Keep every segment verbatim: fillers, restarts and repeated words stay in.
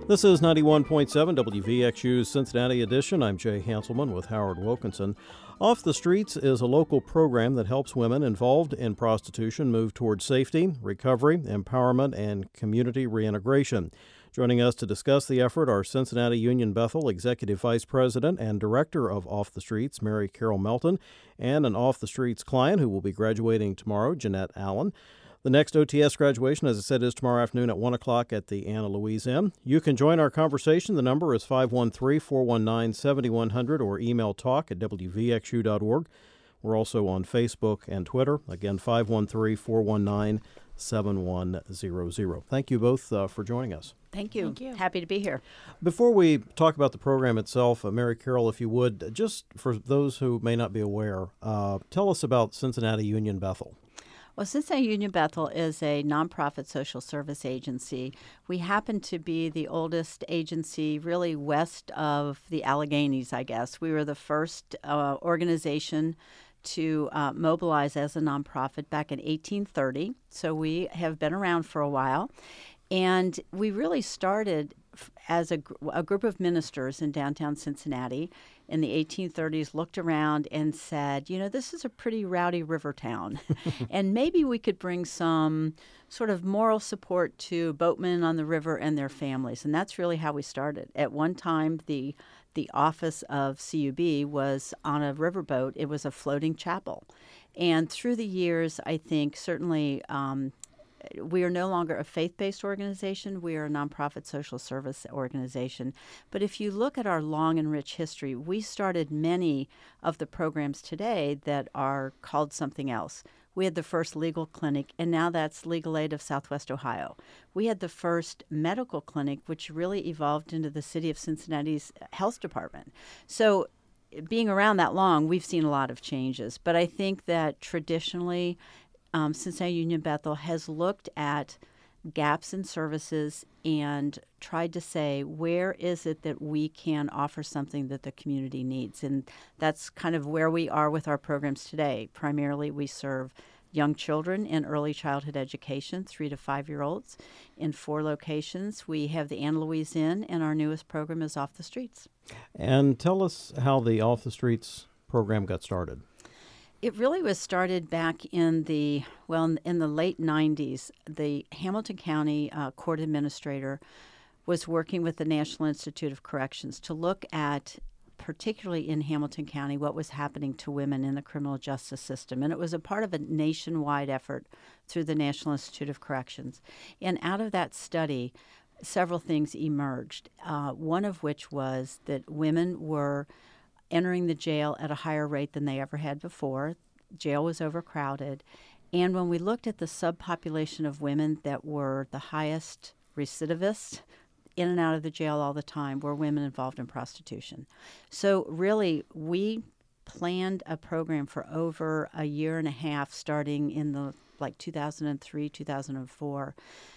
This is ninety-one point seven W V X U's Cincinnati edition. I'm Jay Hanselman with Howard Wilkinson. Off the Streets is a local program that helps women involved in prostitution move toward safety, recovery, empowerment, and community reintegration. Joining us to discuss the effort are Cincinnati Union Bethel Executive Vice President and Director of Off the Streets, Mary Carol Melton, and an Off the Streets client who will be graduating tomorrow, Jeanette Allen. The next O T S graduation, as I said, is tomorrow afternoon at one o'clock at the Anna Louise Inn. You can join our conversation. The number is five one three, four one nine, seven one zero zero or email talk at w v x u dot org. We're also on Facebook and Twitter. Again, five one three, four one nine, seven one zero zero. Thank you both uh, for joining us. Thank you. Thank you. Happy to be here. Before we talk about the program itself, uh, Mary Carol, if you would, just for those who may not be aware, uh, tell us about Cincinnati Union Bethel. Well, Cincinnati Union Bethel is a nonprofit social service agency. We happen to be the oldest agency really west of the Alleghenies, I guess. We were the first uh, organization to uh, mobilize as a nonprofit back in eighteen thirty. So we have been around for a while. And we really started f- as a, gr- a group of ministers in downtown Cincinnati in the eighteen thirties, looked around and said, you know, this is a pretty rowdy river town. And maybe we could bring some sort of moral support to boatmen on the river and their families. And that's really how we started. At one time, the the office of C U B was on a riverboat. It was a floating chapel. And through the years, I think certainly um, we are no longer a faith-based organization. We are a nonprofit social service organization. But if you look at our long and rich history, we started many of the programs today that are called something else. We had the first legal clinic, and now that's Legal Aid of Southwest Ohio. We had the first medical clinic, which really evolved into the city of Cincinnati's health department. So being around that long, we've seen a lot of changes. But I think that traditionally, Um, Cincinnati Union Bethel has looked at gaps in services and tried to say, where is it that we can offer something that the community needs? And that's kind of where we are with our programs today. Primarily, we serve young children in early childhood education, three to five-year-olds, in four locations. We have the Anna Louise Inn, and our newest program is Off the Streets. And tell us how the Off the Streets program got started. It really was started back in the, well, in, in the late nineties. The Hamilton County uh, Court Administrator was working with the National Institute of Corrections to look at, particularly in Hamilton County, what was happening to women in the criminal justice system. And it was a part of a nationwide effort through the National Institute of Corrections. And out of that study, several things emerged, uh, one of which was that women were entering the jail at a higher rate than they ever had before. Jail was overcrowded. And when we looked at the subpopulation of women that were the highest recidivists in and out of the jail all the time were women involved in prostitution. So really, we planned a program for over a year and a half, starting in the like two thousand three, two thousand four,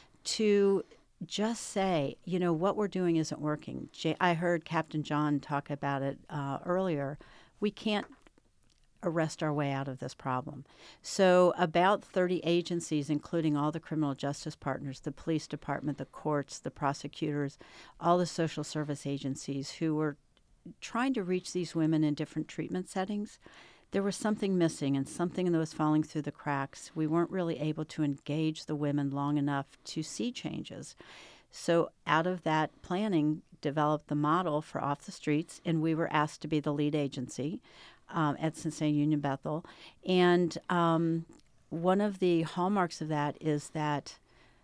to just say, you know, what we're doing isn't working. J- I heard Captain John talk about it uh, earlier. We can't arrest our way out of this problem. So about thirty agencies, including all the criminal justice partners, the police department, the courts, the prosecutors, all the social service agencies who were trying to reach these women in different treatment settings, there was something missing and something that was falling through the cracks. We weren't really able to engage the women long enough to see changes. So out of that planning, developed the model for Off the Streets, and we were asked to be the lead agency um, at Cincinnati Union Bethel. And um, one of the hallmarks of that is that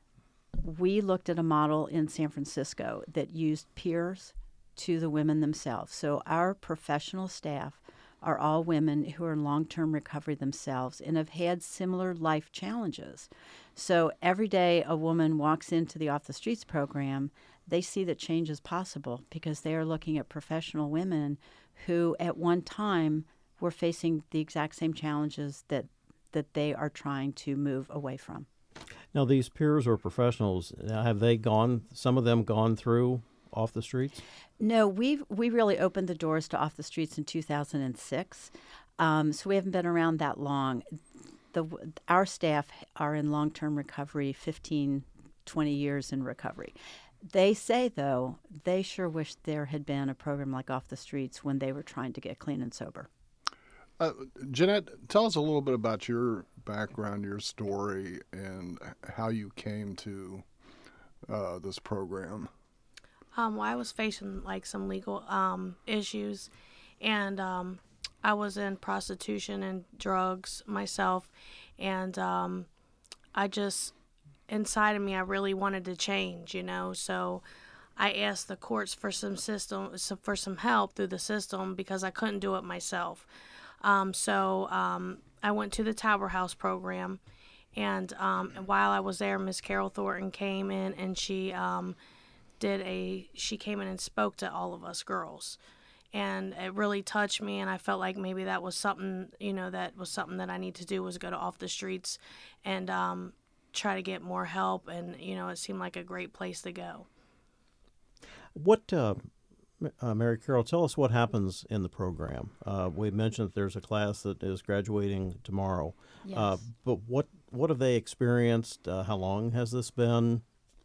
we looked at a model in San Francisco that used peers to the women themselves. So our professional staff are all women who are in long-term recovery themselves and have had similar life challenges. So every day a woman walks into the Off the Streets program, they see that change is possible because they are looking at professional women who at one time were facing the exact same challenges that, that they are trying to move away from. Now, these peers or professionals, have they gone, some of them gone through Off the Streets? No, we've we really opened the doors to Off the Streets in two thousand six, um, so we haven't been around that long. The our staff are in long-term recovery, fifteen, twenty years in recovery. They say, though, they sure wish there had been a program like Off the Streets when they were trying to get clean and sober. Uh, Jeanette, tell us a little bit about your background, your story, and how you came to uh, this program. Um, well, I was facing like some legal um, issues, and um, I was in prostitution and drugs myself, and um, I just, inside of me, I really wanted to change, you know, so I asked the courts for some system, for some help through the system because I couldn't do it myself. Um, so um, I went to the Tower House program, and, um, and while I was there, Miss Carol Thornton came in, and she um, did a she came in and spoke to all of us girls, and it really touched me, and I felt like maybe that was something, you know, that was something that I need to do, was go to Off the Streets and um, try to get more help, and you know, it seemed like a great place to go. What, uh, uh, Mary Carol, tell us what happens in the program. Uh, we mentioned that there's a class that is graduating tomorrow. Yes. Uh, but what what have they experienced? Uh, how long has this been?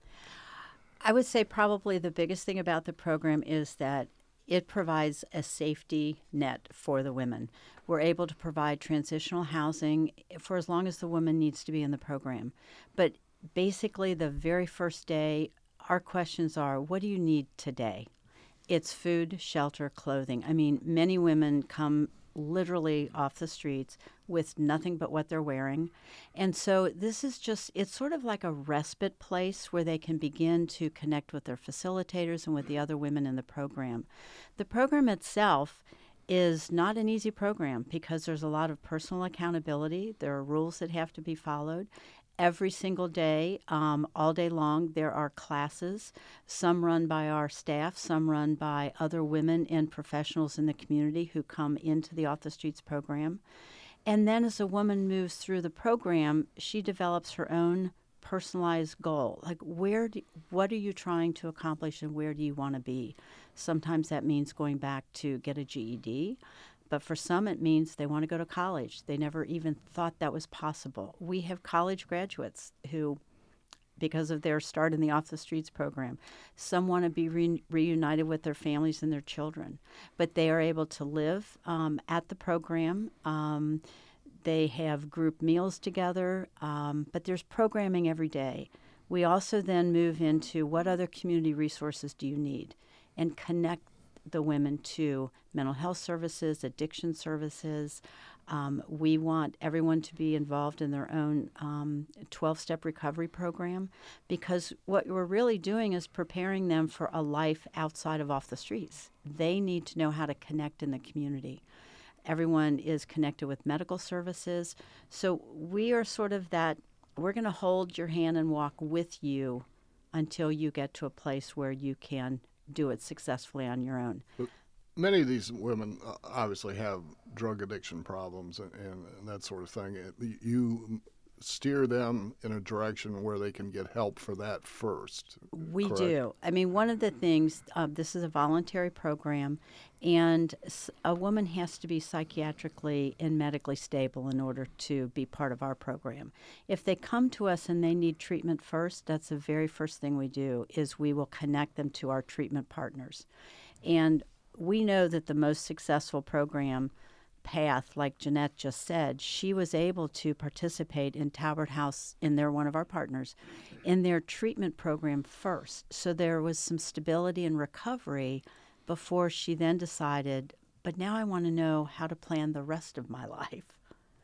I would say probably the biggest thing about the program is that it provides a safety net for the women. We're able to provide transitional housing for as long as the woman needs to be in the program. But basically, the very first day, our questions are, what do you need today? It's food, shelter, clothing. I mean, many women come literally off the streets with nothing but what they're wearing. And so this is just, it's sort of like a respite place where they can begin to connect with their facilitators and with the other women in the program. The program itself is not an easy program because there's a lot of personal accountability. There are rules that have to be followed. Every single day, um, all day long, there are classes, some run by our staff, some run by other women and professionals in the community who come into the Off the Streets program. And then as a woman moves through the program, she develops her own personalized goal. Like, where do, what are you trying to accomplish and where do you want to be? Sometimes that means going back to get a G E D. But for some, it means they want to go to college. They never even thought that was possible. We have college graduates who, because of their start in the Off the Streets program, some want to be re- reunited with their families and their children. But they are able to live um, at the program. Um, they have group meals together, um, but there's programming every day. We also then move into what other community resources do you need and connect the women to mental health services, addiction services. Um, we want everyone to be involved in their own um, twelve-step recovery program because what we're really doing is preparing them for a life outside of Off the Streets. They need to know how to connect in the community. Everyone is connected with medical services. So we are sort of that, we're going to hold your hand and walk with you until you get to a place where you can do it successfully on your own. Many of these women uh, obviously have drug addiction problems and, and, and that sort of thing. You steer them in a direction where they can get help for that first. We correct? do. I mean, one of the things, uh, this is a voluntary program, and a woman has to be psychiatrically and medically stable in order to be part of our program. If they come to us and they need treatment first, that's the very first thing we do, is we will connect them to our treatment partners. And we know that the most successful program path, like Jeanette just said, she was able to participate in Tower House, and they're one of our partners, in their treatment program first. So there was some stability and recovery before she then decided, but now I want to know how to plan the rest of my life.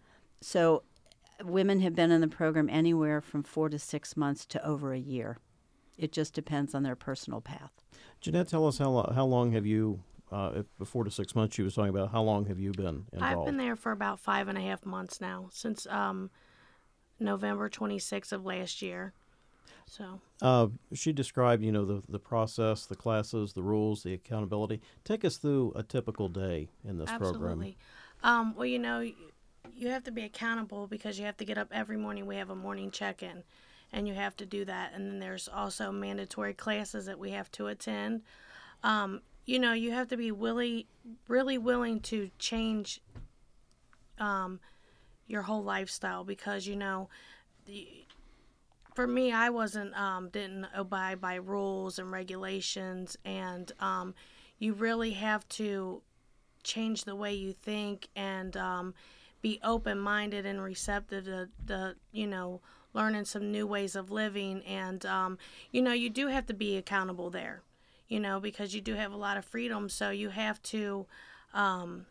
So women have been in the program anywhere from four to six months to over a year. It just depends on their personal path. Jeanette, tell us how, lo- how long have you Uh, before to six months, she was talking about how long have you been involved? I've been there for about five and a half months now, since um, November twenty-sixth of last year. So uh, she described, you know, the the process, the classes, the rules, the accountability. Take us through a typical day in this absolutely. program. Um, well, you know, you have to be accountable because you have to get up every morning. We have a morning check-in, and you have to do that. And then there's also mandatory classes that we have to attend. Um, You know, you have to be really, really willing to change um, your whole lifestyle because, you know, the, for me, I wasn't um, didn't abide by rules and regulations, and um, you really have to change the way you think and um, be open-minded and receptive to the, you know, learning some new ways of living. And, um, you know, you do have to be accountable there, you know, because you do have a lot of freedom. So you have to, um,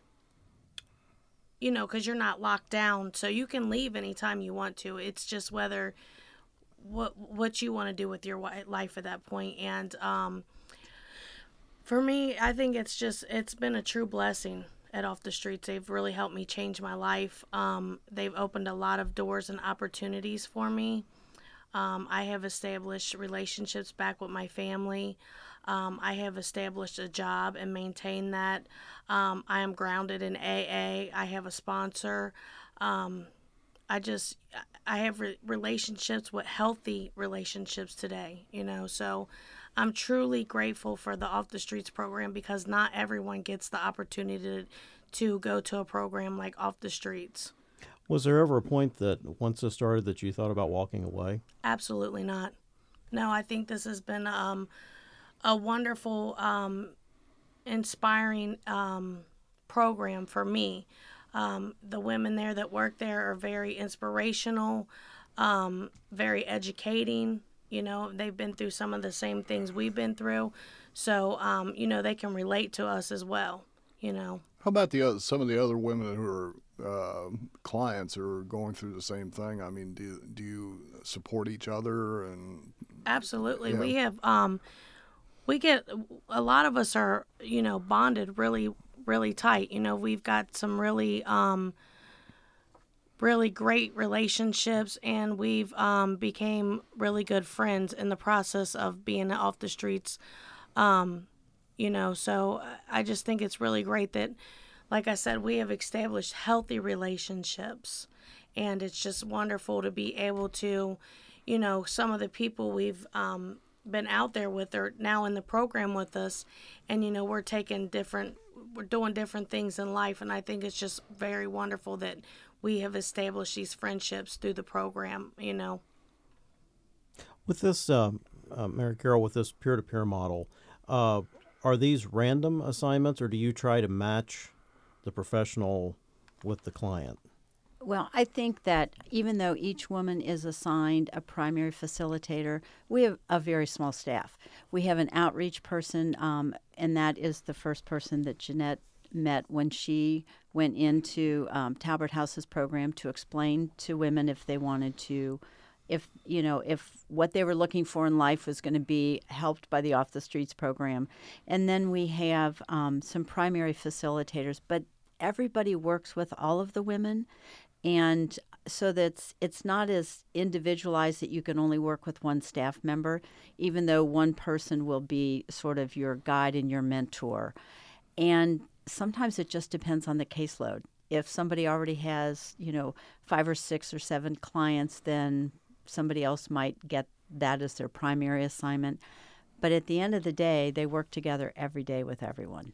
you know, because you're not locked down. So you can leave anytime you want to. It's just whether what what you want to do with your life at that point. And um, for me, I think it's just, it's been a true blessing at Off the Streets. They've really helped me change my life. Um, they've opened a lot of doors and opportunities for me. Um, I have established relationships back with my family. Um, I have established a job and maintained that. Um, I am grounded in A A. I have a sponsor. Um, I just, I have re- relationships with healthy relationships today, you know, so I'm truly grateful for the Off the Streets program, because not everyone gets the opportunity to, to go to a program like Off the Streets. Was there ever a point that once this started that you thought about walking away? Absolutely not. No, I think this has been um, a wonderful, um, inspiring um, program for me. Um, the women there that work there are very inspirational, um, very educating. You know, they've been through some of the same things we've been through. So, um, you know, they can relate to us as well, you know. How about the other, some of the other women who are uh, clients who are going through the same thing? I mean, do, do you support each other? And Absolutely. Yeah. We have, um, we get, a lot of us are, you know, bonded really, really tight. You know, we've got some really, um, really great relationships, and we've um, became really good friends in the process of being Off the Streets. Um, you know, so I just think it's really great that, like I said, we have established healthy relationships, and it's just wonderful to be able to, you know, some of the people we've um, been out there with are now in the program with us, and, you know, we're taking different, we're doing different things in life, and I think it's just very wonderful that we have established these friendships through the program, you know. With this, uh, uh, Mary Carol, with this peer-to-peer model, uh, are these random assignments, or do you try to match the professional with the client? Well, I think that even though each woman is assigned a primary facilitator, we have a very small staff. We have an outreach person, um, and that is the first person that Jeanette met when she went into um, Talbert House's program to explain to women if they wanted to, if, you know, if what they were looking for in life was going to be helped by the Off the Streets program. And then we have um, some primary facilitators, but everybody works with all of the women. And so that's it's not as individualized that you can only work with one staff member, even though one person will be sort of your guide and your mentor. And sometimes it just depends on the caseload. If somebody already has, you know, five or six or seven clients, then somebody else might get that as their primary assignment. But at the end of the day, they work together every day with everyone.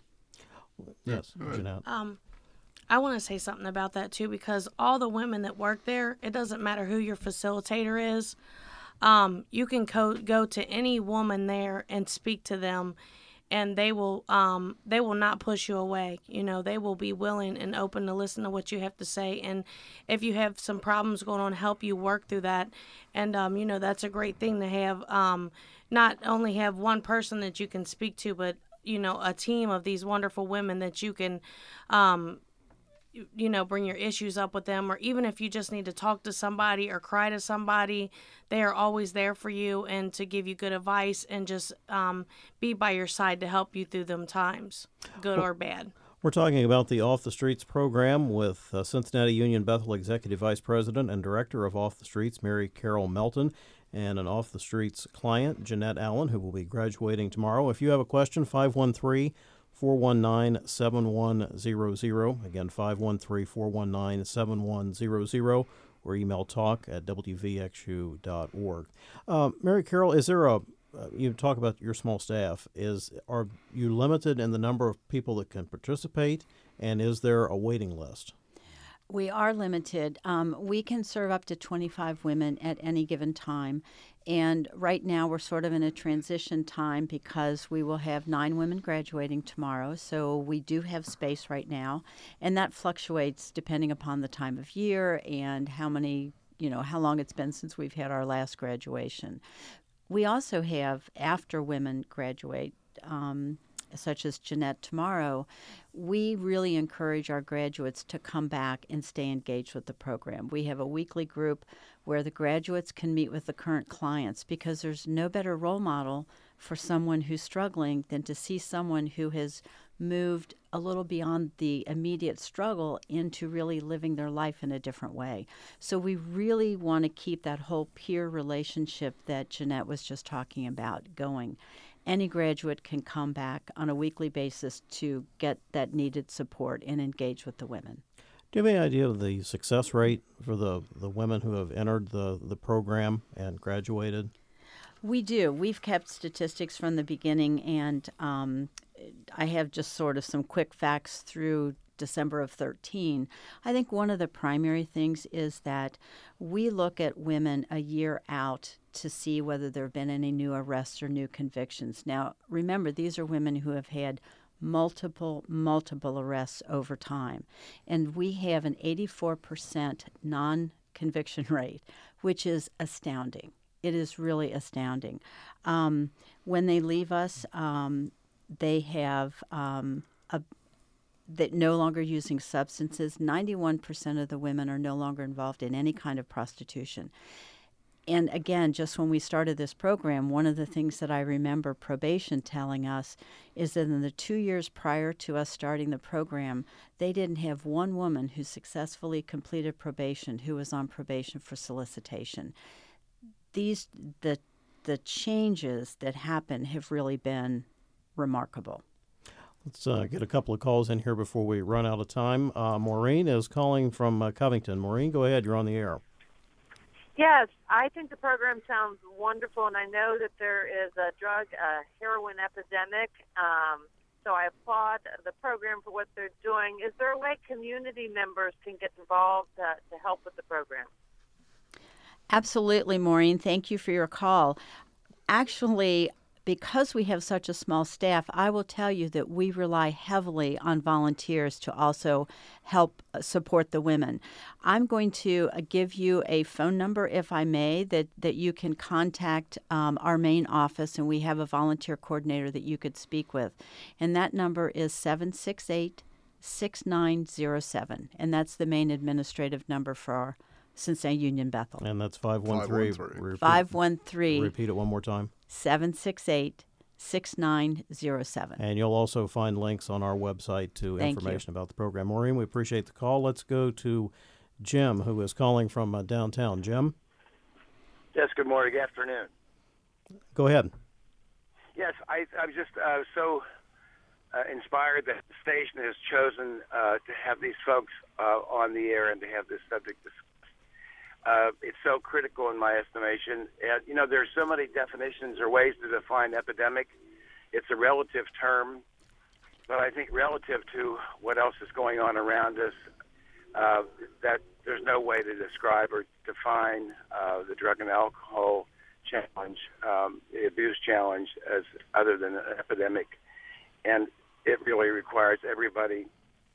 Yes, Jeanette. Um, I want to say something about that, too, because all the women that work there, it doesn't matter who your facilitator is. Um, you can co- go to any woman there and speak to them, and they will um, they will not push you away. You know, they will be willing and open to listen to what you have to say. And if you have some problems going on, help you work through that. And, um, you know, that's a great thing to have, um, not only have one person that you can speak to, but, you know, a team of these wonderful women that you can, um, you know, bring your issues up with them. Or even if you just need to talk to somebody or cry to somebody, they are always there for you and to give you good advice and just um, be by your side to help you through them times, good well, or bad. We're talking about the Off the Streets program with uh, Cincinnati Union Bethel Executive Vice President and Director of Off the Streets, Mary Carol Melton, and an Off the Streets client, Jeanette Allen, who will be graduating tomorrow. If you have a question, five one three, four one nine, seven one zero zero. Again, five one three, four one nine, seven one zero zero, or email talk at w v x u dot org. Uh, Mary Carol, is there a, uh, you talk about your small staff, is are you limited in the number of people that can participate, and is there a waiting list? We are limited. Um, we can serve up to twenty-five women at any given time. And right now we're sort of in a transition time because we will have nine women graduating tomorrow. So we do have space right now. And that fluctuates depending upon the time of year and how many, you know, how long it's been since we've had our last graduation. We also have, after women graduate, um, such as Jeanette tomorrow, we really encourage our graduates to come back and stay engaged with the program. We have a weekly group where the graduates can meet with the current clients because there's no better role model for someone who's struggling than to see someone who has moved a little beyond the immediate struggle into really living their life in a different way. So we really want to keep that whole peer relationship that Jeanette was just talking about going. Any graduate can come back on a weekly basis to get that needed support and engage with the women. Do you have any idea of the success rate for the, the women who have entered the, the program and graduated? We do. We've kept statistics from the beginning, and um, I have just sort of some quick facts through December of thirteen. I think one of the primary things is that we look at women a year out to see whether there have been any new arrests or new convictions. Now, remember, these are women who have had multiple, multiple arrests over time. And we have an eighty-four percent non-conviction rate, which is astounding. It is really astounding. Um, when they leave us, um, they have um, a that no longer using substances. ninety-one percent of the women are no longer involved in any kind of prostitution. And again, just when we started this program, one of the things that I remember probation telling us is that in the two years prior to us starting the program, they didn't have one woman who successfully completed probation who was on probation for solicitation. These the the changes that happen have really been remarkable. Let's uh, get a couple of calls in here before we run out of time. Uh, Maureen is calling from uh, Covington. Maureen, go ahead. You're on the air. Yes, I think the program sounds wonderful, and I know that there is a drug, a heroin epidemic. Um, so I applaud the program for what they're doing. Is there a way community members can get involved uh, to help with the program? Absolutely, Maureen. Thank you for your call. Actually, because we have such a small staff, I will tell you that we rely heavily on volunteers to also help support the women. I'm going to uh, give you a phone number, if I may, that, that you can contact um, our main office, and we have a volunteer coordinator that you could speak with. And that number is seven six eight, six nine zero seven, and that's the main administrative number for our Cincinnati Union Bethel. And that's five one three. five one three. Repeat it one more time. seven six eight, six nine zero seven. And you'll also find links on our website to Thank information you. about the program. Maureen, we appreciate the call. Let's go to Jim, who is calling from uh, downtown. Jim? Yes, good morning, good afternoon. Go ahead. Yes, I, I was just uh, so uh, inspired that the station has chosen uh, to have these folks uh, on the air and to have this subject discussed. Uh, it's so critical in my estimation. And, you know, there's so many definitions or ways to define epidemic. It's a relative term, but I think relative to what else is going on around us, uh, that there's no way to describe or define uh, the drug and alcohol challenge, um, the abuse challenge, as other than an epidemic. And it really requires everybody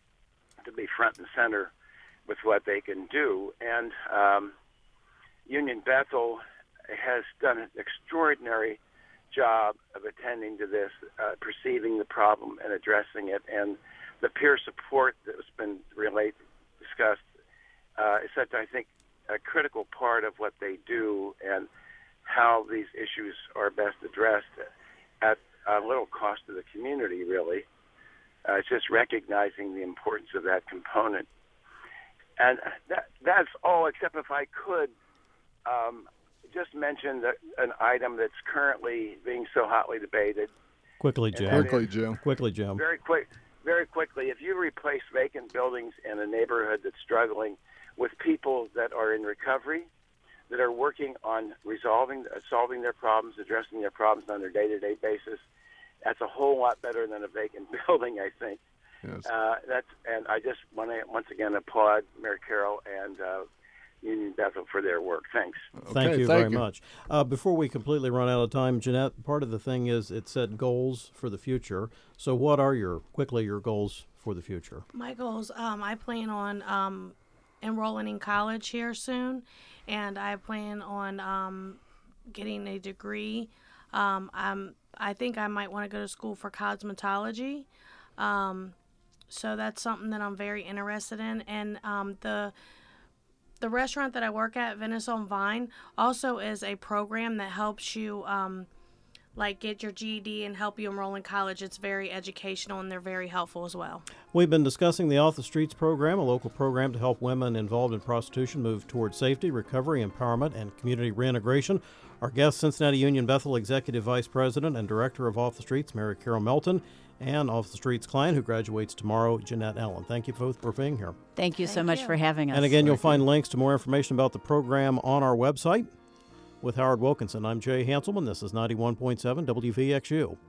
to be front and center with what they can do. And um, Union Bethel has done an extraordinary job of attending to this, uh, perceiving the problem and addressing it. And the peer support that has been really discussed uh, is such, I think, a critical part of what they do and how these issues are best addressed at a little cost to the community, really. Uh, it's just recognizing the importance of that component. And that, that's all, except if I could um, just mention that an item that's currently being so hotly debated. Quickly, Jim. Quickly, Jim. Quickly, Jim. Very quick, very quickly. If you replace vacant buildings in a neighborhood that's struggling with people that are in recovery, that are working on resolving, uh, solving their problems, addressing their problems on their day-to-day basis, that's a whole lot better than a vacant building, I think. Yes. Uh, that's and I just want to once again applaud Mary Carroll and uh, Union Bethel for their work. Thanks. Thank Okay, you thank very you. much. Uh, before we completely run out of time, Jeanette, part of the thing is it set goals for the future. So what are your, quickly, your goals for the future? My goals, um, I plan on um, enrolling in college here soon, and I plan on um, getting a degree. Um, I'm, I think I might want to go to school for cosmetology. Um, so that's something that I'm very interested in. And um, the the restaurant that I work at, Venice on Vine, also is a program that helps you um, like get your G E D and help you enroll in college. It's very educational, and they're very helpful as well. We've been discussing the Off the Streets program, a local program to help women involved in prostitution move toward safety, recovery, empowerment, and community reintegration. Our guest, Cincinnati Union Bethel Executive Vice President and Director of Off the Streets, Mary Carroll Melton, and Off the Streets client who graduates tomorrow, Jeanette Allen. Thank you both for being here. Thank you so Thank much you. for having us. And again, you'll find links to more information about the program on our website. With Howard Wilkinson, I'm Jay Hanselman. This is ninety-one point seven W V X U.